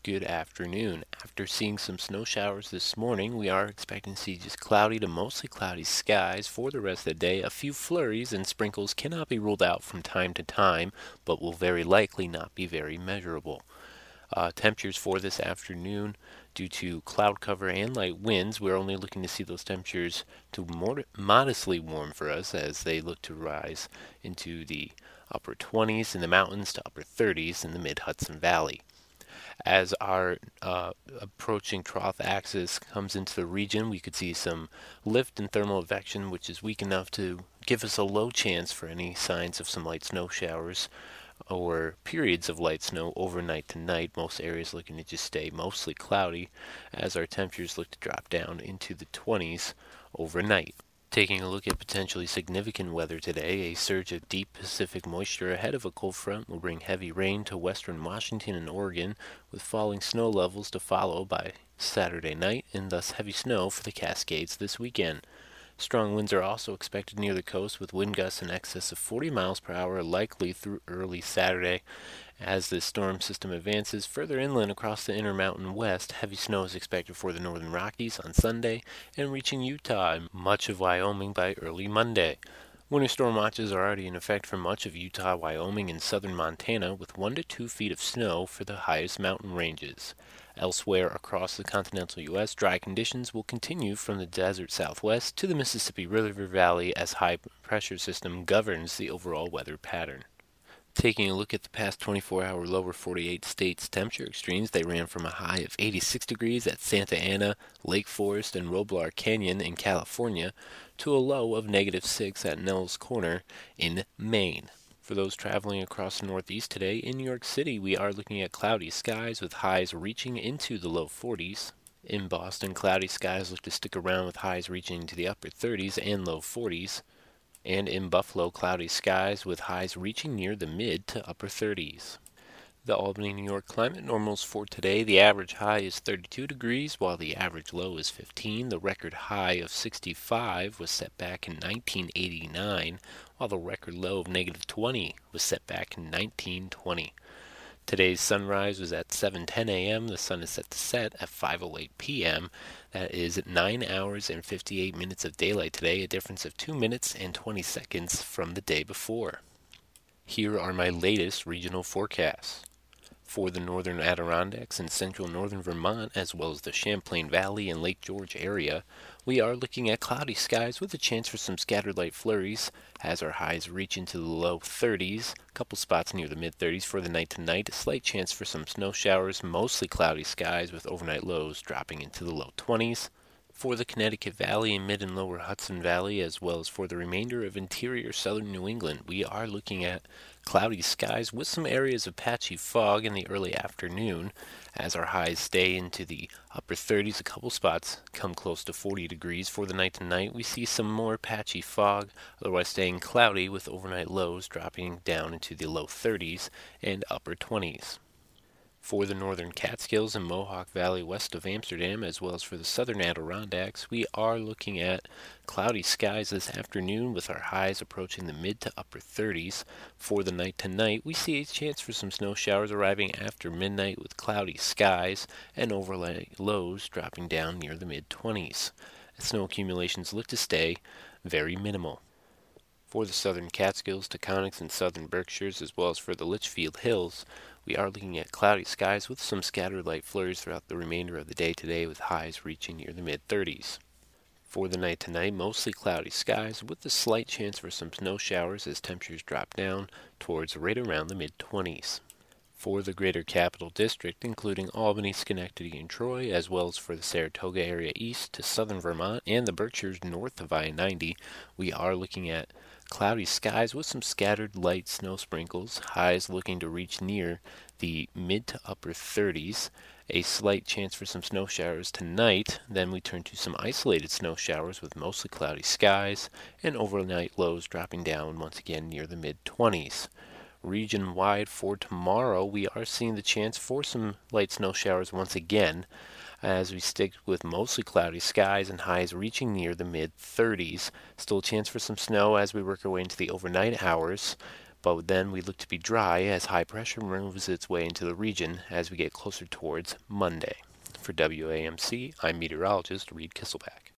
Good afternoon. After seeing some snow showers this morning, we are expecting to see just cloudy to mostly cloudy skies for the rest of the day. A few flurries and sprinkles cannot be ruled out from time to time, but will very likely not be very measurable. Temperatures for this afternoon, due to cloud cover and light winds, we're only looking to see those temperatures to modestly warm for us as they look to rise into the upper 20s in the mountains to upper 30s in the mid-Hudson Valley. As our approaching trough axis comes into the region, we could see some lift in thermal advection, which is weak enough to give us a low chance for any signs of some light snow showers or periods of light snow overnight tonight. Most areas looking to just stay mostly cloudy as our temperatures look to drop down into the 20s overnight. Taking a look at potentially significant weather today, a surge of deep Pacific moisture ahead of a cold front will bring heavy rain to western Washington and Oregon, with falling snow levels to follow by Saturday night, and thus heavy snow for the Cascades this weekend. Strong winds are also expected near the coast, with wind gusts in excess of 40 miles per hour likely through early Saturday. As this storm system advances further inland across the Intermountain West, heavy snow is expected for the northern Rockies on Sunday and reaching Utah and much of Wyoming by early Monday. Winter storm watches are already in effect for much of Utah, Wyoming, and southern Montana, with 1 to 2 feet of snow for the highest mountain ranges. Elsewhere across the continental U.S., dry conditions will continue from the desert southwest to the Mississippi River Valley as high pressure system governs the overall weather pattern. Taking a look at the past 24-hour lower 48 states temperature extremes, they ran from a high of 86 degrees at Santa Ana, Lake Forest, and Roblar Canyon in California to a low of -6 at Nels Corner in Maine. For those traveling across the Northeast today, in New York City, we are looking at cloudy skies with highs reaching into the low 40s. In Boston, cloudy skies look to stick around with highs reaching to the upper 30s and low 40s. And in Buffalo, cloudy skies with highs reaching near the mid to upper 30s. The Albany, New York climate normals for today. The average high is 32 degrees, while the average low is 15. The record high of 65 was set back in 1989, while the record low of -20 was set back in 1920. Today's sunrise was at 7:10 a.m. The sun is set to set at 5:08 p.m. That is 9 hours and 58 minutes of daylight today, a difference of 2 minutes and 20 seconds from the day before. Here are my latest regional forecasts. For the northern Adirondacks and central northern Vermont, as well as the Champlain Valley and Lake George area, we are looking at cloudy skies with a chance for some scattered light flurries as our highs reach into the low 30s, a couple spots near the mid 30s for the night tonight, a slight chance for some snow showers, mostly cloudy skies with overnight lows dropping into the low 20s. For the Connecticut Valley and mid and lower Hudson Valley, as well as for the remainder of interior southern New England, we are looking at cloudy skies with some areas of patchy fog in the early afternoon as our highs stay into the upper 30s. A couple spots come close to 40 degrees. For the night tonight, we see some more patchy fog, otherwise staying cloudy with overnight lows dropping down into the low 30s and upper 20s. For the northern Catskills and Mohawk Valley west of Amsterdam, as well as for the southern Adirondacks, we are looking at cloudy skies this afternoon with our highs approaching the mid to upper 30s. For the night tonight, we see a chance for some snow showers arriving after midnight with cloudy skies and overnight lows dropping down near the mid 20s. Snow accumulations look to stay very minimal. For the southern Catskills, Taconics, and southern Berkshires, as well as for the Litchfield Hills, we are looking at cloudy skies with some scattered light flurries throughout the remainder of the day today with highs reaching near the mid-30s. For the night tonight, mostly cloudy skies with a slight chance for some snow showers as temperatures drop down towards right around the mid-20s. For the greater capital district, including Albany, Schenectady, and Troy, as well as for the Saratoga area east to southern Vermont and the Berkshires north of I-90, we are looking at cloudy skies with some scattered light snow sprinkles, highs looking to reach near the mid to upper 30s, a slight chance for some snow showers tonight. Then we turn to some isolated snow showers with mostly cloudy skies and overnight lows dropping down once again near the mid-20s. Region-wide for tomorrow, we are seeing the chance for some light snow showers once again as we stick with mostly cloudy skies and highs reaching near the mid-30s. Still a chance for some snow as we work our way into the overnight hours, but then we look to be dry as high pressure moves its way into the region as we get closer towards Monday. For WAMC, I'm meteorologist Reed Kisselback.